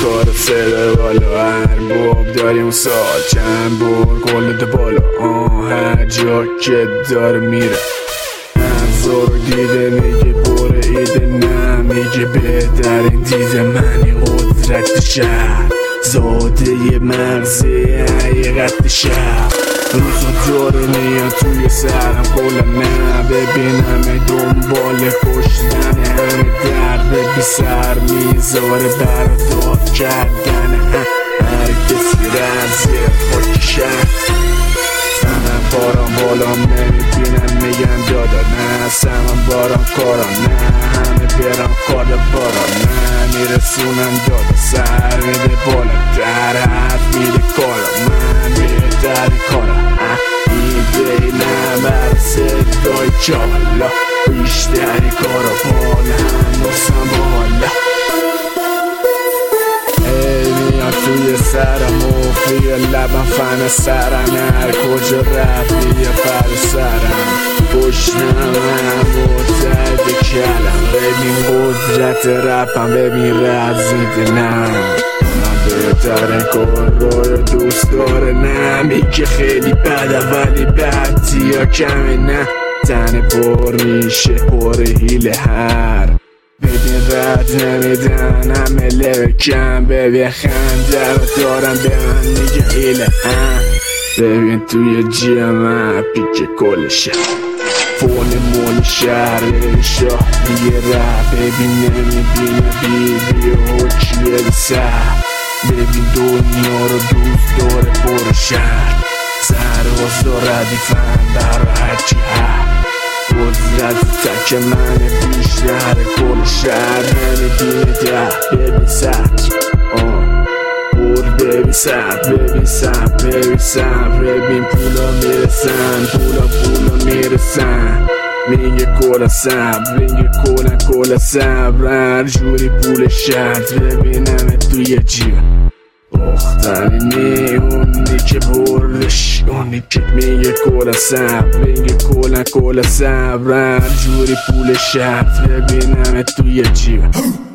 کار صدا بالا، هر باب داریم سال چند بار کلت بالا. هر جا که داره میره هزار دیده میگه باره ایده، نه میگه بهترین دیده منی قدرت شهر، زاده ی مغزی حقیقت شهر. روزا داره میاد توی سرم کلا، نه ببینم دنبال کشتن همه درد بی سر میذاره برداد کردن هر کسی رزیه خاک شهر. سمن باران بالا نمیبینن میگن دادا، نه سمن باران کاران، نه همه بران کار باران، نه میرسونن دادا سر میده بالا در حد میده کارا، من بهتر کارا ایده نه برسه دای چالا، بیشتری کارا بالا نوسم بالا. میاد توی سرم و فیه لبم فن سرم، هر کجا رفتی یه پر سرم پشتم هم متعد کلم. ببین قدرت رپم، ببین رزیده نه بهترین کار رو دوست داره، نه میگه خیلی بده ولی بدی یا کمه، نه تن پر میشه پر هیله هر. ببین رد نمیدن همه لبکم، ببین خنده رو دارم به من میگه هیله. ببین توی جیمم پیک کل شهر، فول مول شهر شاه دیگه رفت. ببین نمیبینه بیبی و چیه سر، ببین دنیا رو دوست داره پر شهر، سرباز داره ردیفن برا هرچی هر. قدرت تک من بیشتر کل شهر نمیدونه ده. ببین سبت ببین سبت ببین سبت ببین سبت، ببین پولا میرسن پولا میرسن. میگه کلا صبر، میگه کلا صبر، هر جوری پول شرط ببینم توی جیب. اخترینی اونی که برش، اونی که میگه کلا صبر، میگه کلا صبر، هر جوری پول شرط ببینم توی جیب.